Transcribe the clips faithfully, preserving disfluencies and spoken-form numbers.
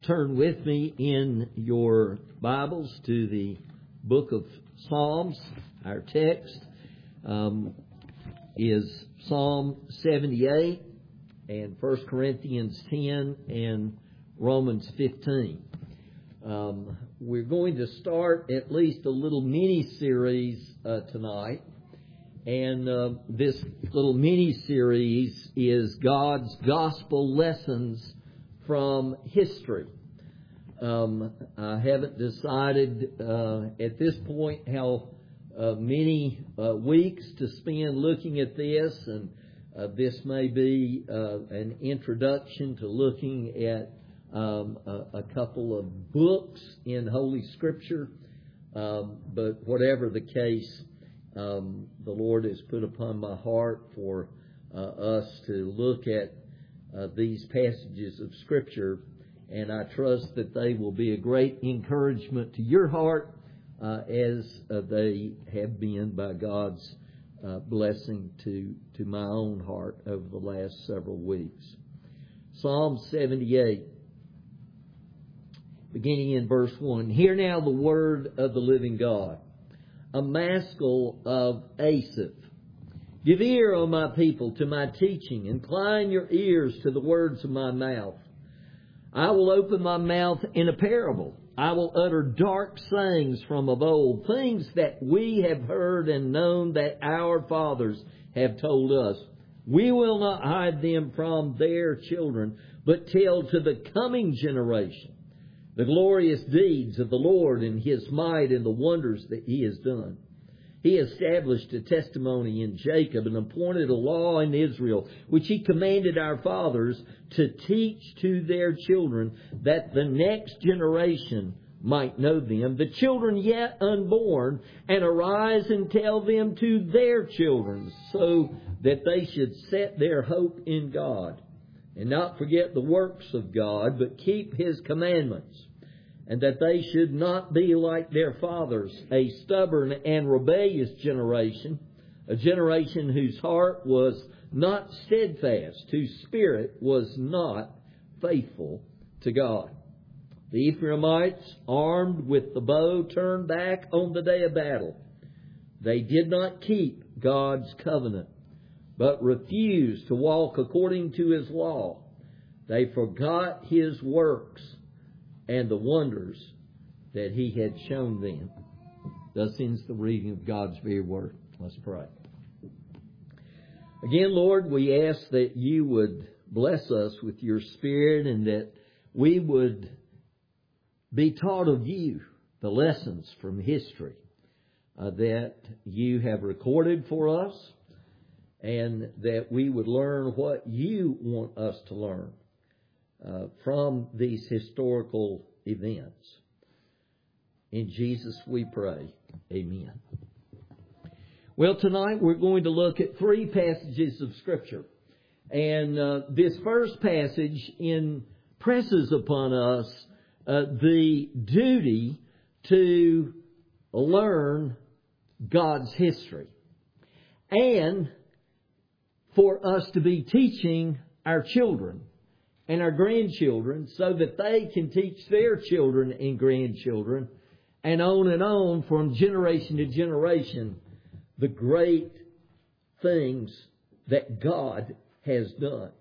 Turn with me in your Bibles to the book of Psalms. Our text um, is Psalm seventy-eight and First Corinthians ten and Romans fifteen. Um, we're going to start at least a little mini-series uh, tonight. And uh, this little mini-series is God's Gospel Lessons from History. Um, I haven't decided uh, at this point how uh, many uh, weeks to spend looking at this, and uh, this may be uh, an introduction to looking at um, a, a couple of books in Holy Scripture. Um, but whatever the case, um, the Lord has put upon my heart for uh, us to look at Uh, these passages of Scripture, and I trust that they will be a great encouragement to your heart uh, as uh, they have been by God's uh, blessing to, to my own heart over the last several weeks. Psalm seventy-eight, beginning in verse one. Hear now the word of the living God, a maskil of Asaph. Give ear, O my people, to my teaching. Incline your ears to the words of my mouth. I will open my mouth in a parable. I will utter dark sayings from of old, things that we have heard and known that our fathers have told us. We will not hide them from their children, but tell to the coming generation the glorious deeds of the Lord and His might and the wonders that He has done. He established a testimony in Jacob and appointed a law in Israel, which He commanded our fathers to teach to their children, that the next generation might know them, the children yet unborn, and arise and tell them to their children, so that they should set their hope in God, and not forget the works of God, but keep His commandments. And that they should not be like their fathers, a stubborn and rebellious generation, a generation whose heart was not steadfast, whose spirit was not faithful to God. The Ephraimites, armed with the bow, turned back on the day of battle. They did not keep God's covenant, but refused to walk according to His law. They forgot His works and the wonders that He had shown them. Thus ends the reading of God's very word. Let's pray. Again, Lord, we ask that You would bless us with Your Spirit, and that we would be taught of You the lessons from history uh, that You have recorded for us, and that we would learn what You want us to learn Uh, from these historical events. In Jesus we pray. Amen. Well, tonight we're going to look at three passages of Scripture. And uh, this first passage impresses upon us uh, the duty to learn God's history, and for us to be teaching our children and our grandchildren, so that they can teach their children and grandchildren, and on and on from generation to generation, the great things that God has done.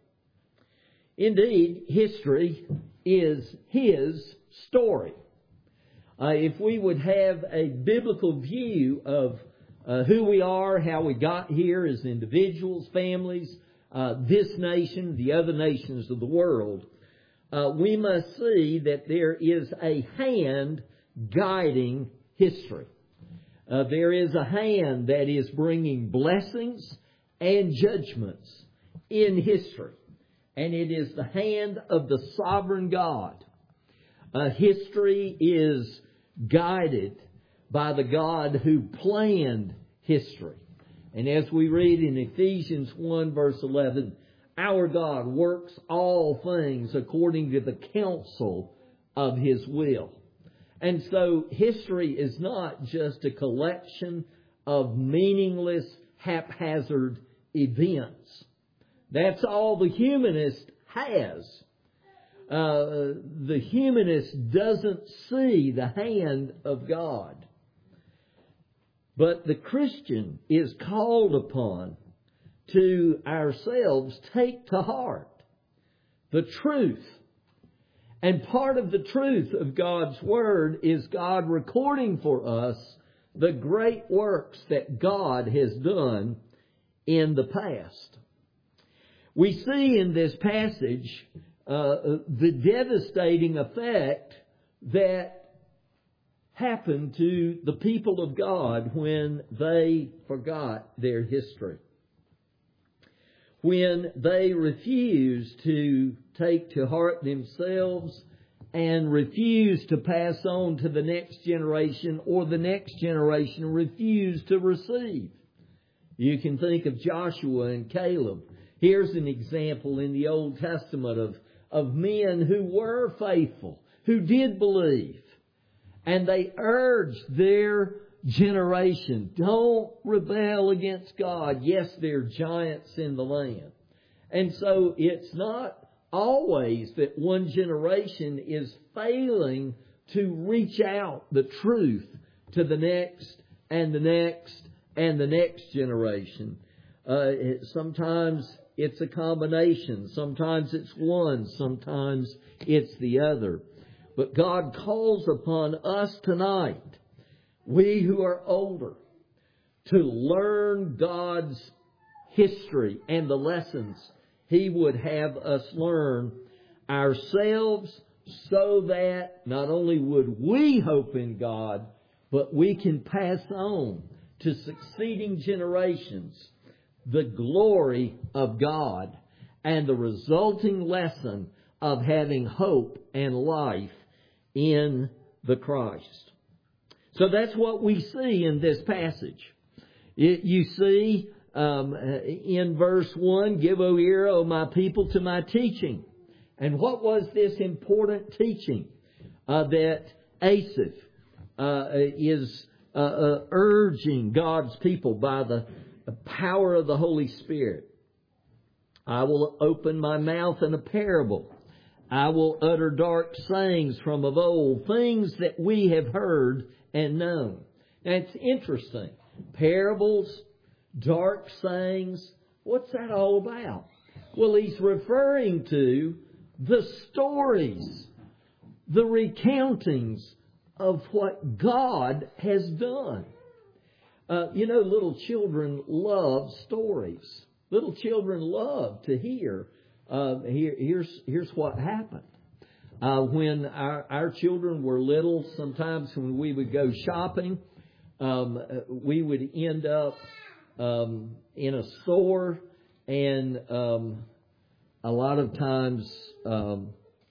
Indeed, history is His story. Uh, if we would have a biblical view of uh, who we are, how we got here as individuals, families, Uh, this nation, the other nations of the world, uh, we must see that there is a hand guiding history. Uh, there is a hand that is bringing blessings and judgments in history. And it is the hand of the sovereign God. Uh, history is guided by the God who planned history. And as we read in Ephesians one verse eleven, our God works all things according to the counsel of His will. And so history is not just a collection of meaningless, haphazard events. That's all the humanist has. Uh, the humanist doesn't see the hand of God. But the Christian is called upon to ourselves take to heart the truth. And part of the truth of God's Word is God recording for us the great works that God has done in the past. We see in this passage uh, the devastating effect that happened to the people of God when they forgot their history. When they refused to take to heart themselves and refused to pass on to the next generation, or the next generation refused to receive. You can think of Joshua and Caleb. Here's an example in the Old Testament of, of men who were faithful, who did believe. And they urged their generation, don't rebel against God. Yes, there are giants in the land. And so it's not always that one generation is failing to reach out the truth to the next and the next and the next generation. Uh, it, sometimes it's a combination. Sometimes it's one. Sometimes it's the other. But God calls upon us tonight, we who are older, to learn God's history and the lessons He would have us learn ourselves, so that not only would we hope in God, but we can pass on to succeeding generations the glory of God and the resulting lesson of having hope and life in the Christ. So that's what we see in this passage. It, you see um, in verse one, give, O ear, O my people, to my teaching. And what was this important teaching uh, that Asaph uh, is uh, uh, urging God's people by the power of the Holy Spirit? I will open my mouth in a parable. I will utter dark sayings from of old, things that we have heard and known. Now it's interesting. Parables, dark sayings, what's that all about? Well, he's referring to the stories, the recountings of what God has done. Uh, you know, little children love stories. Little children love to hear. Uh, here, here's here's what happened. Uh, when our, our children were little, sometimes when we would go shopping, um, we would end up um, in a store, and um, a lot of times um,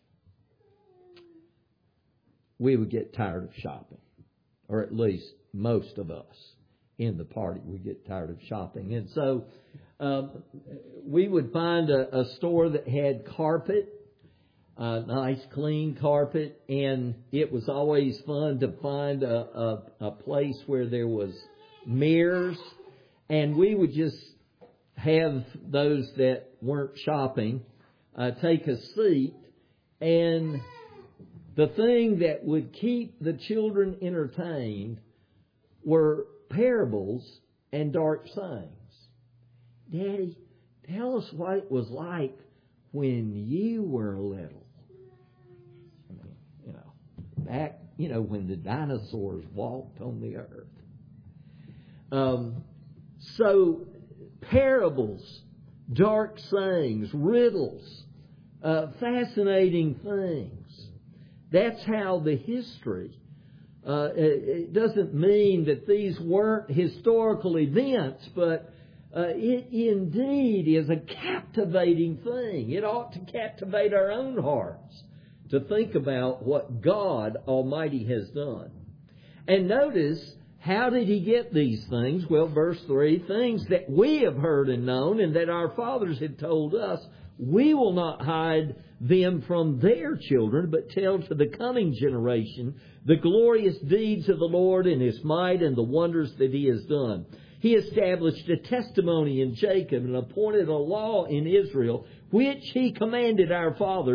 we would get tired of shopping, or at least most of us in the party would get tired of shopping. And so um, we would find a, a store that had carpet, a nice clean carpet, and it was always fun to find a, a, a place where there was mirrors, and we would just have those that weren't shopping uh, take a seat, and the thing that would keep the children entertained were parables and dark sayings. Daddy, tell us what it was like when you were little. I mean, you know, back, you know, when the dinosaurs walked on the earth. Um, so, parables, dark sayings, riddles, uh, fascinating things. That's how the history. Uh, it, it doesn't mean that these weren't historical events, but uh, it indeed is a captivating thing. It ought to captivate our own hearts to think about what God Almighty has done. And notice, how did He get these things? Well, verse three, things that we have heard and known and that our fathers had told us, we will not hide them from their children, but tell to the coming generation the glorious deeds of the Lord and His might and the wonders that He has done. He established a testimony in Jacob and appointed a law in Israel, which He commanded our fathers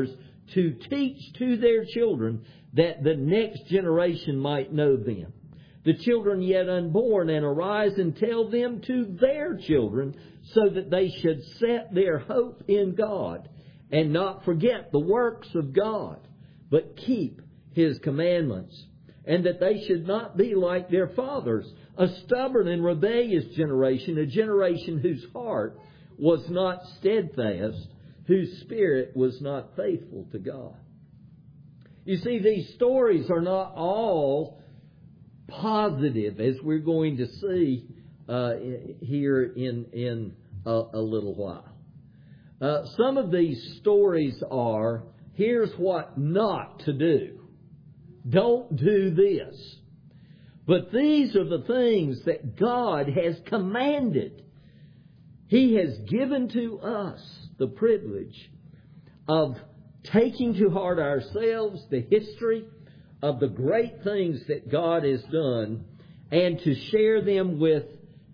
to teach to their children, that the next generation might know them. The children yet unborn, and arise and tell them to their children, so that they should set their hope in God, and not forget the works of God, but keep His commandments, and that they should not be like their fathers, a stubborn and rebellious generation, a generation whose heart was not steadfast, whose spirit was not faithful to God. You see, these stories are not all positive, as we're going to see uh, here in, in a, a little while. Uh, some of these stories are, here's what not to do. Don't do this. But these are the things that God has commanded. He has given to us the privilege of taking to heart ourselves the history of the great things that God has done, and to share them with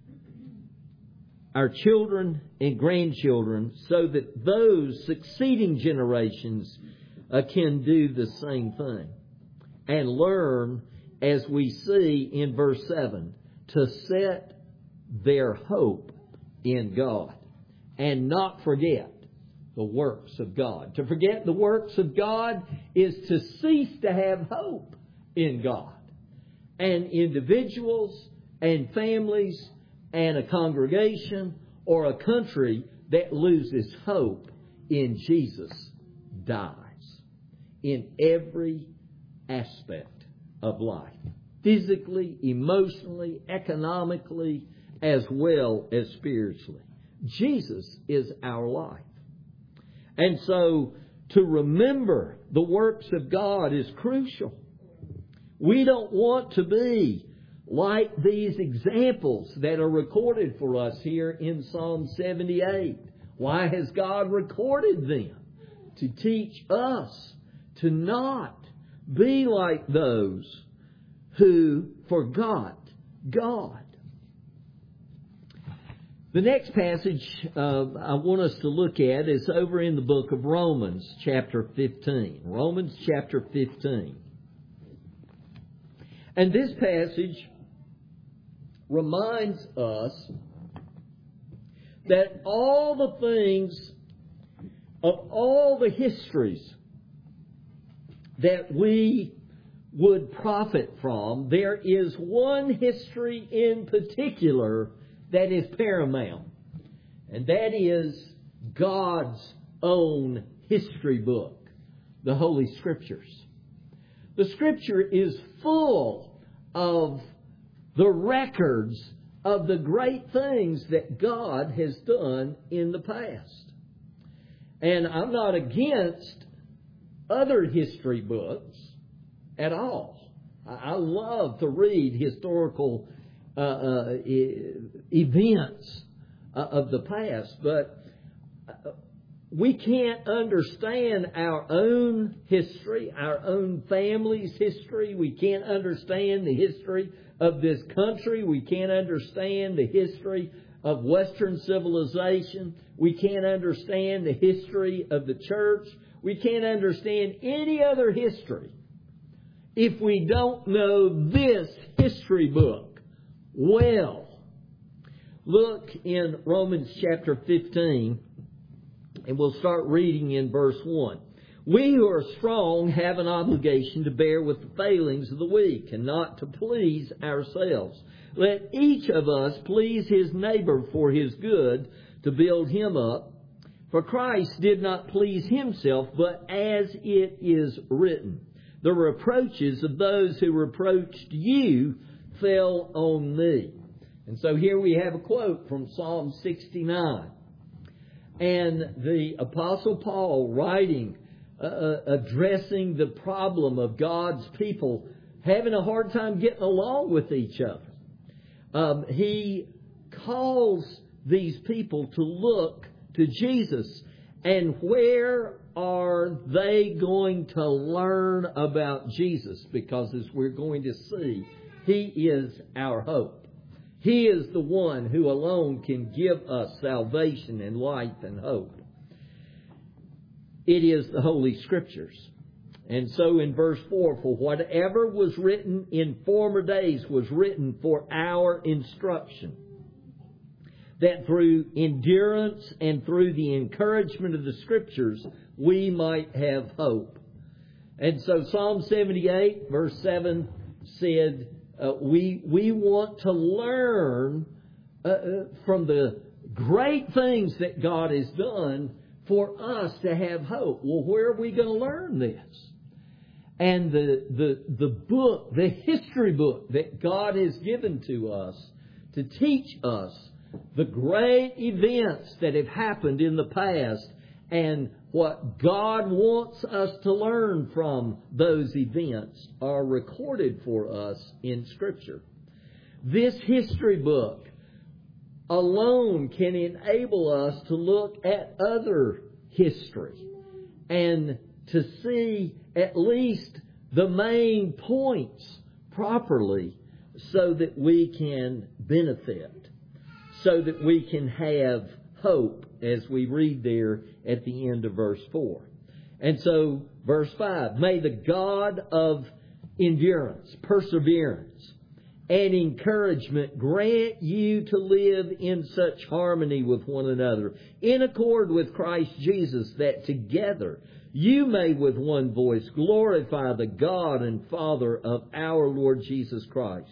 our children and grandchildren, so that those succeeding generations uh, can do the same thing and learn, as we see in verse seven, to set their hope in God and not forget the works of God. To forget the works of God is to cease to have hope in God. And individuals and families and a congregation or a country that loses hope in Jesus dies in every aspect of life. Physically, emotionally, economically, as well as spiritually. Jesus is our life. And so to remember the works of God is crucial. We don't want to be like these examples that are recorded for us here in Psalm seventy-eight. Why has God recorded them? To teach us to not be like those who forgot God. The next passage uh, I want us to look at is over in the book of Romans, chapter fifteen. Romans, chapter fifteen. And this passage reminds us that all the things of all the histories that we would profit from, there is one history in particular that is paramount. And that is God's own history book, the Holy Scriptures. The Scripture is full of the records of the great things that God has done in the past. And I'm not against other history books at all. I love to read historical uh, uh, events uh, of the past, but we can't understand our own history, our own family's history. We can't understand the history of this country. We can't understand the history of Western civilization. We can't understand the history of the church. We can't understand any other history if we don't know this history book well. Look in Romans chapter fifteen, and we'll start reading in verse one. We who are strong have an obligation to bear with the failings of the weak, and not to please ourselves. Let each of us please his neighbor for his good, to build him up. For Christ did not please himself, but as it is written, the reproaches of those who reproached you fell on me. And so here we have a quote from Psalm sixty-nine. And the Apostle Paul writing, uh, addressing the problem of God's people having a hard time getting along with each other. Um, he calls these people to look to Jesus. And where are they going to learn about Jesus? Because as we're going to see, He is our hope. He is the one who alone can give us salvation and life and hope. it is the Holy Scriptures. And so in verse four, for whatever was written in former days was written for our instruction, that through endurance and through the encouragement of the Scriptures we might have hope. And so Psalm seventy-eight, verse seven said, uh, we, we want to learn uh, from the great things that God has done for us to have hope. Well, where are we going to learn this? And the, the, the book, the history book that God has given to us to teach us the great events that have happened in the past and what God wants us to learn from those events are recorded for us in Scripture. This history book alone can enable us to look at other history and to see at least the main points properly so that we can benefit, so that we can have hope, as we read there at the end of verse four. And so, verse five, may the God of endurance, perseverance, and encouragement grant you to live in such harmony with one another, in accord with Christ Jesus, that together you may with one voice glorify the God and Father of our Lord Jesus Christ.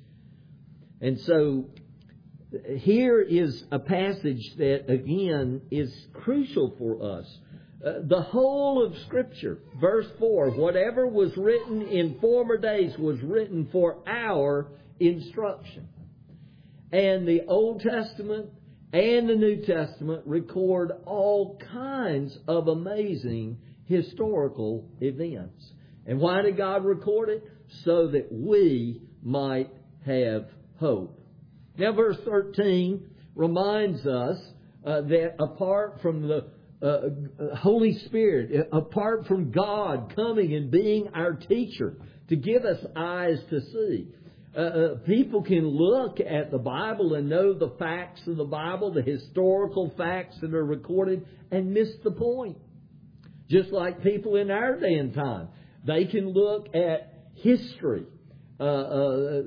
And so, here is a passage that, again, is crucial for us. Uh, the whole of Scripture, verse four, whatever was written in former days was written for our instruction. And the Old Testament and the New Testament record all kinds of amazing historical events. And why did God record it? So that we might have hope. Now, verse thirteen reminds us uh, that apart from the uh, Holy Spirit, apart from God coming and being our teacher to give us eyes to see, uh, uh, people can look at the Bible and know the facts of the Bible, the historical facts that are recorded, and miss the point. Just like people in our day and time, they can look at history uh, uh,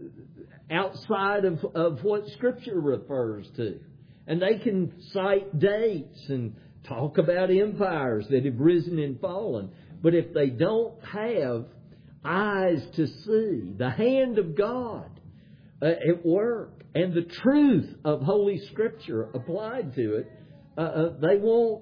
outside of, of what Scripture refers to. And they can cite dates and talk about empires that have risen and fallen. But if they don't have eyes to see the hand of God uh, at work and the truth of Holy Scripture applied to it, uh, uh, they won't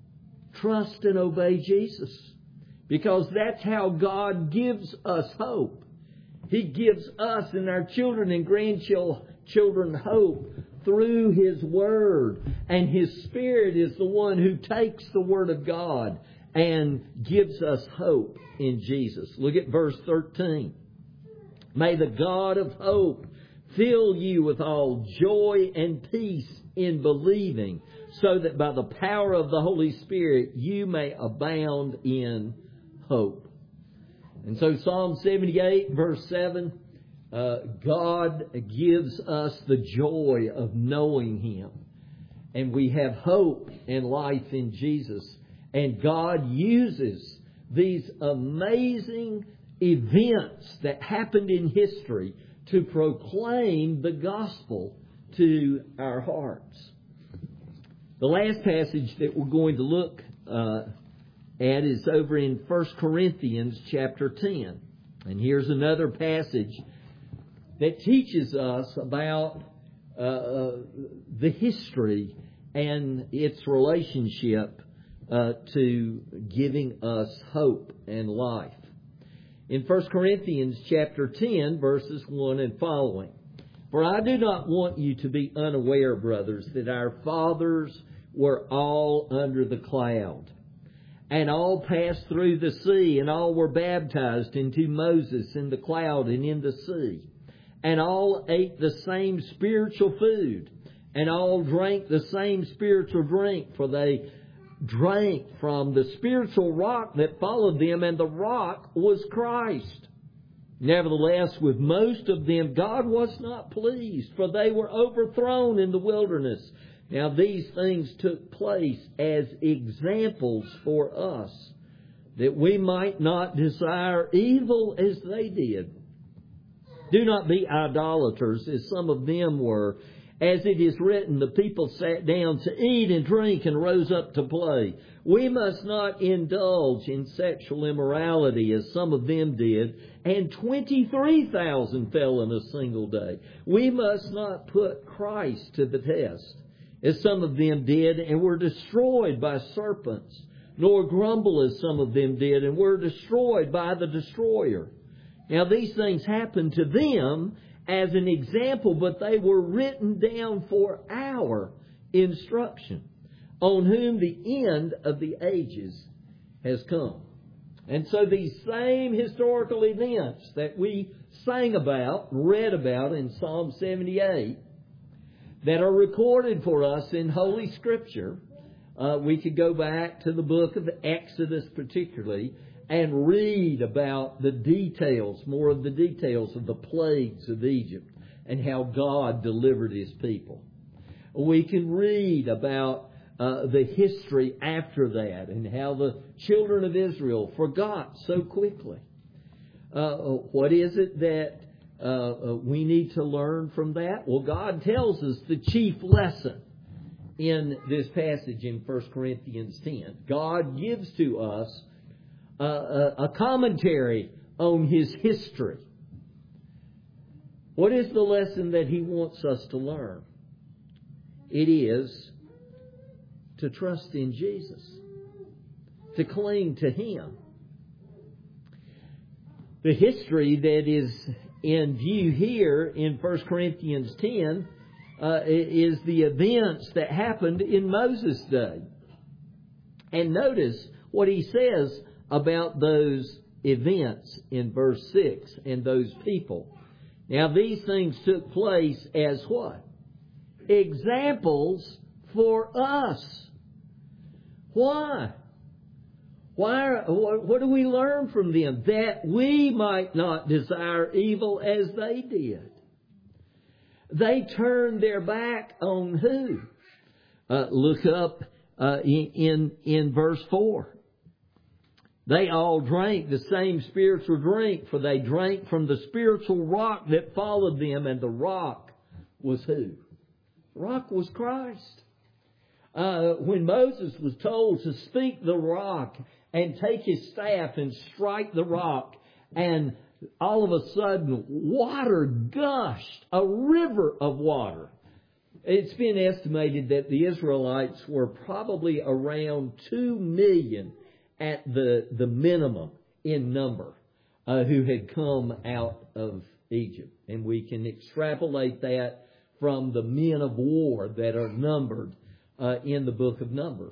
trust and obey Jesus. Because that's how God gives us hope. He gives us and our children and grandchildren hope through His Word. And His Spirit is the one who takes the Word of God and gives us hope in Jesus. Look at verse thirteen. May the God of hope fill you with all joy and peace in believing, so that by the power of the Holy Spirit you may abound in hope. And so Psalm seventy-eight, verse seven, uh, God gives us the joy of knowing Him. And we have hope and life in Jesus. And God uses these amazing events that happened in history to proclaim the gospel to our hearts. The last passage that we're going to look uh, at is over in First Corinthians chapter ten. And here's another passage that teaches us about uh, the history and its relationship uh, to giving us hope and life. In First Corinthians chapter ten, verses one and following. For I do not want you to be unaware, brothers, that our fathers were all under the cloud, and all passed through the sea, and all were baptized into Moses in the cloud and in the sea, and all ate the same spiritual food, and all drank the same spiritual drink, for they drank from the spiritual rock that followed them, and the rock was Christ. Nevertheless, with most of them God was not pleased, for they were overthrown in the wilderness, Now these things took place as examples for us, that we might not desire evil as they did. Do not be idolaters, as some of them were. As it is written, the people sat down to eat and drink and rose up to play. We must not indulge in sexual immorality, as some of them did, and twenty-three thousand fell in a single day. We must not put Christ to the test, as some of them did, and were destroyed by serpents, nor grumble as some of them did, and were destroyed by the destroyer. Now these things happened to them as an example, but they were written down for our instruction, on whom the end of the ages has come. And so these same historical events that we sang about, read about in Psalm seventy-eight, that are recorded for us in Holy Scripture, uh, we could go back to the book of Exodus particularly, and read about the details, more of the details of the plagues of Egypt and how God delivered His people. We can read about uh, the history after that and how the children of Israel forgot so quickly. Uh, what is it that uh, we need to learn from that? Well, God tells us the chief lesson in this passage in First Corinthians ten. God gives to us Uh, a commentary on His history. What is the lesson that He wants us to learn? It is to trust in Jesus, to cling to Him. The history that is in view here in First Corinthians ten uh, is the events that happened in Moses' day. And notice what he says about those events in verse six and those people. Now these things took place as what? Examples for us. Why? Why? What do we learn from them? That we might not desire evil as they did. They turned their back on who? Uh, look up uh, in, in in verse four. They all drank the same spiritual drink, for they drank from the spiritual rock that followed them, and the rock was who? The rock was Christ. Uh, when Moses was told to speak the rock and take his staff and strike the rock, and all of a sudden water gushed, a river of water. It's been estimated that the Israelites were probably around two million at the, the minimum in number uh, who had come out of Egypt. And we can extrapolate that from the men of war that are numbered uh, in the book of Numbers.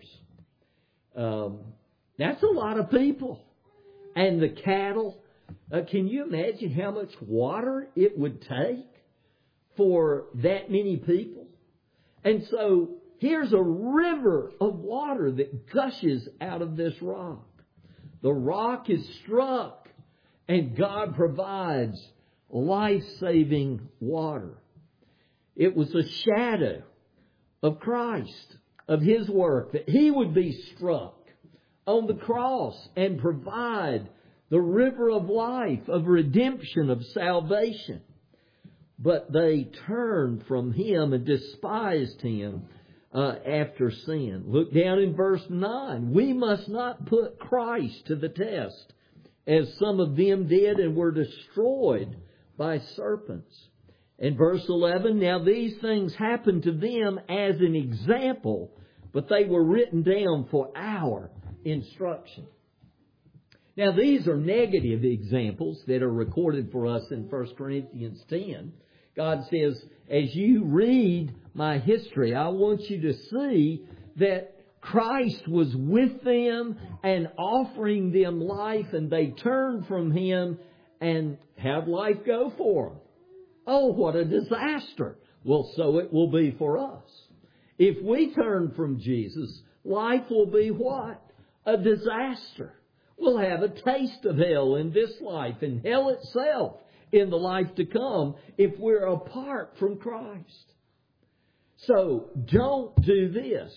Um, that's a lot of people. And the cattle. Uh, can you imagine how much water it would take for that many people? And so here's a river of water that gushes out of this rock. The rock is struck, and God provides life-saving water. It was a shadow of Christ, of His work, that He would be struck on the cross and provide the river of life, of redemption, of salvation. But they turned from Him and despised Him uh, after sin. Look down in verse nine. We must not put Christ to the test, as some of them did and were destroyed by serpents. In verse eleven, now these things happened to them as an example, but they were written down for our instruction. Now these are negative examples that are recorded for us in First Corinthians ten. God says, as you read my history, I want you to see that Christ was with them and offering them life, and they turned from Him, and how'd life go for them? Oh, what a disaster. Well, so it will be for us. If we turn from Jesus, life will be what? A disaster. We'll have a taste of hell in this life, and hell itself in the life to come, if we're apart from Christ. So don't do this.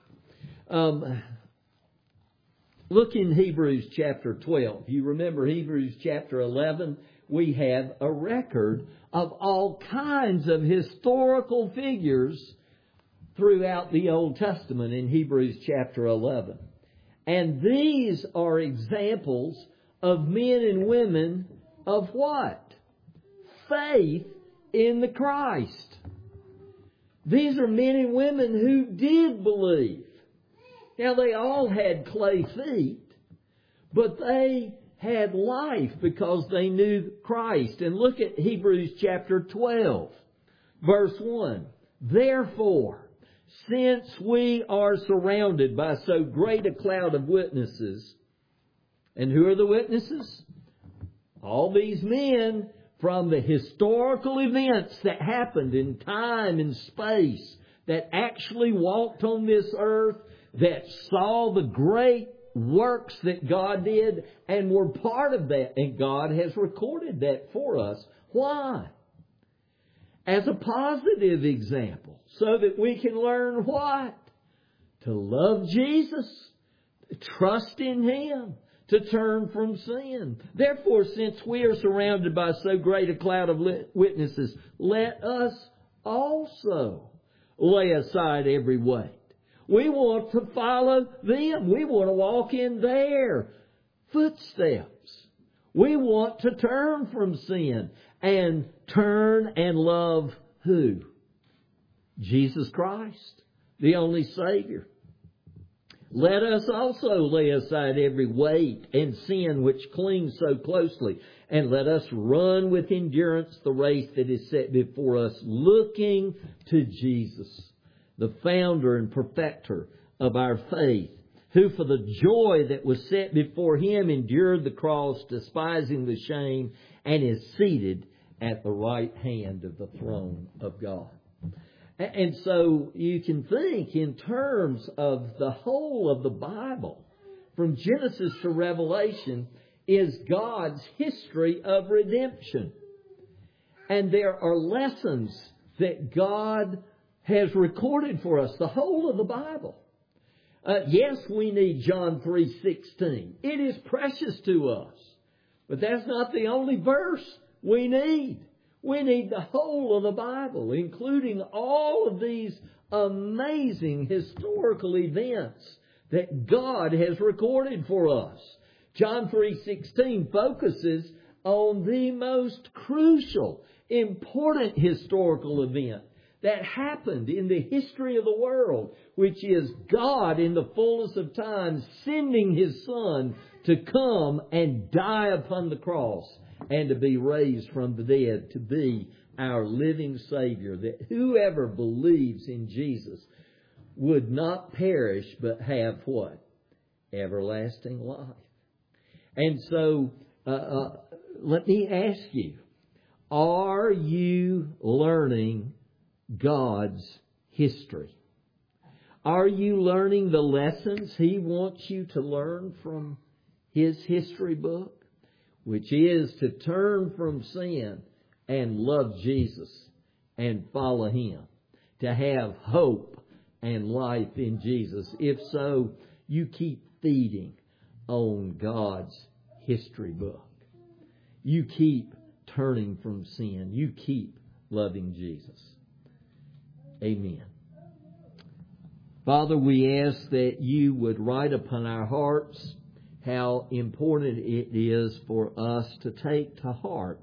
Um, look in Hebrews chapter twelve. You remember Hebrews chapter eleven? We have a record of all kinds of historical figures throughout the Old Testament in Hebrews chapter eleven. And these are examples of men and women of what? Faith in the Christ. These are men and women who did believe. Now, they all had clay feet, but they had life because they knew Christ. And look at Hebrews chapter twelve, verse one. Therefore, since we are surrounded by so great a cloud of witnesses, and who are the witnesses? All these men from the historical events that happened in time and space, that actually walked on this earth, that saw the great works that God did and were part of that. And God has recorded that for us. Why? As a positive example, so that we can learn what? To love Jesus, to trust in Him, to turn from sin. Therefore, since we are surrounded by so great a cloud of witnesses, let us also lay aside every weight. We want to follow them. We want to walk in their footsteps. We want to turn from sin and turn and love who? Jesus Christ, the only Savior. Let us also lay aside every weight and sin which clings so closely, and let us run with endurance the race that is set before us, looking to Jesus, the founder and perfecter of our faith, who for the joy that was set before Him endured the cross, despising the shame, and is seated at the right hand of the throne of God. And so you can think in terms of the whole of the Bible, from Genesis to Revelation, is God's history of redemption. And there are lessons that God has recorded for us, the whole of the Bible. Uh, yes, we need John three sixteen. It is precious to us. But that's not the only verse we need. We need the whole of the Bible, including all of these amazing historical events that God has recorded for us. John three sixteen focuses on the most crucial, important historical event that happened in the history of the world, which is God in the fullness of time sending His Son to come and die upon the cross and to be raised from the dead, to be our living Savior, that whoever believes in Jesus would not perish but have what? Everlasting life. And so, uh, uh, let me ask you, are you learning God's history? Are you learning the lessons He wants you to learn from His history book? Which is to turn from sin and love Jesus and follow Him. To have hope and life in Jesus. If so, you keep feeding on God's history book. You keep turning from sin. You keep loving Jesus. Amen. Father, we ask that You would write upon our hearts how important it is for us to take to heart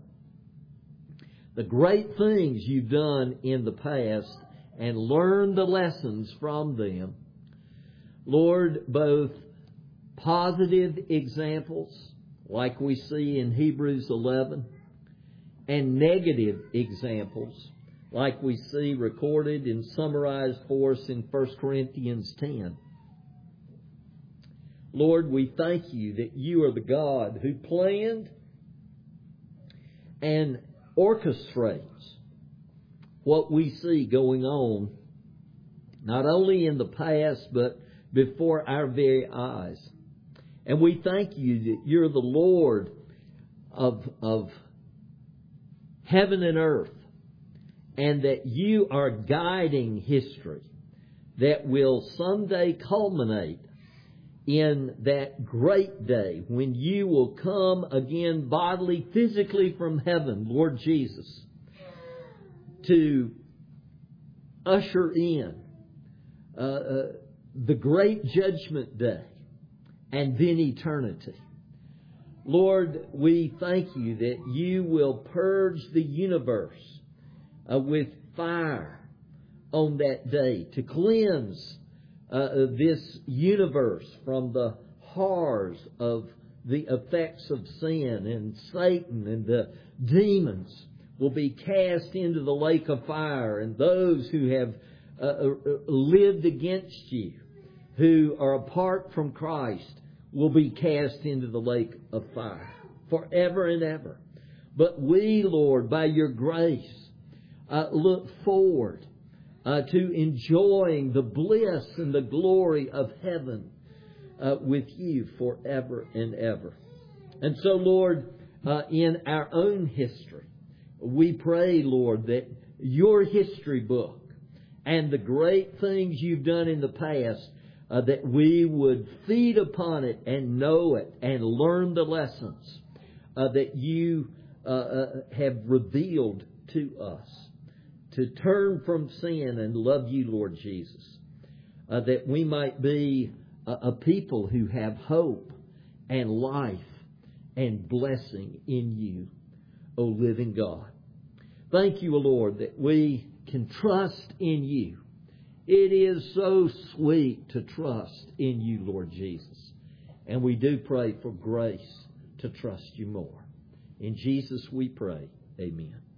the great things You've done in the past and learn the lessons from them. Lord, both positive examples, like we see in Hebrews eleven, and negative examples, like we see recorded and summarized for us in First Corinthians ten. Lord, we thank You that You are the God who planned and orchestrates what we see going on, not only in the past, but before our very eyes. And we thank You that You're the Lord of, of heaven and earth, and that you are guiding history that will someday culminate in that great day when you will come again bodily, physically from heaven, Lord Jesus, to usher in uh, uh, the great judgment day and then eternity. Lord, we thank you that you will purge the universe uh, with fire on that day to cleanse uh, this universe from the horrors of the effects of sin, and Satan and the demons will be cast into the lake of fire, and those who have uh, lived against you, who are apart from Christ, will be cast into the lake of fire forever and ever. But we, Lord, by your grace, uh, look forward uh, to enjoying the bliss and the glory of heaven uh, with you forever and ever. And so, Lord, uh, in our own history, we pray, Lord, that your history book and the great things you've done in the past, Uh, that we would feed upon it and know it and learn the lessons uh, that you uh, uh, have revealed to us, to turn from sin and love you, Lord Jesus, uh, that we might be a, a people who have hope and life and blessing in you, O living God. Thank you, O Lord, that we can trust in you. It is so sweet to trust in you, Lord Jesus. And we do pray for grace to trust you more. In Jesus we pray. Amen.